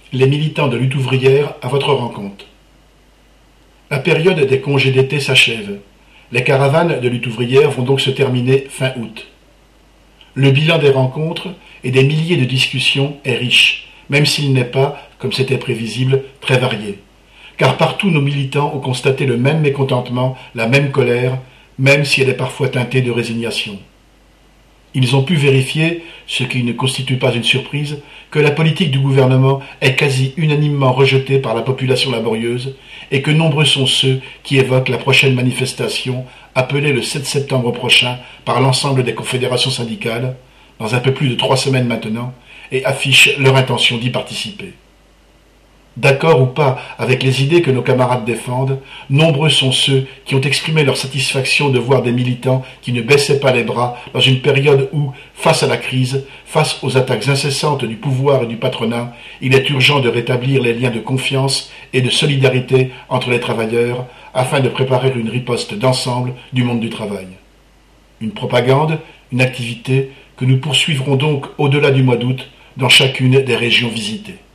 Les militants de lutte ouvrière à votre rencontre. La période des congés d'été s'achève. Les caravanes de lutte ouvrière vont donc se terminer fin août. Le bilan des rencontres et des milliers de discussions est riche, même s'il n'est pas, comme c'était prévisible, très varié. Car partout nos militants ont constaté le même mécontentement, la même colère, même si elle est parfois teintée de résignation. Ils ont pu vérifier, ce qui ne constitue pas une surprise, que la politique du gouvernement est quasi unanimement rejetée par la population laborieuse et que nombreux sont ceux qui évoquent la prochaine manifestation appelée le 7 septembre prochain par l'ensemble des confédérations syndicales, dans un peu plus de 3 semaines maintenant, et affichent leur intention d'y participer. D'accord ou pas avec les idées que nos camarades défendent, nombreux sont ceux qui ont exprimé leur satisfaction de voir des militants qui ne baissaient pas les bras dans une période où, face à la crise, face aux attaques incessantes du pouvoir et du patronat, il est urgent de rétablir les liens de confiance et de solidarité entre les travailleurs afin de préparer une riposte d'ensemble du monde du travail. Une propagande, une activité que nous poursuivrons donc au-delà du mois d'août dans chacune des régions visitées.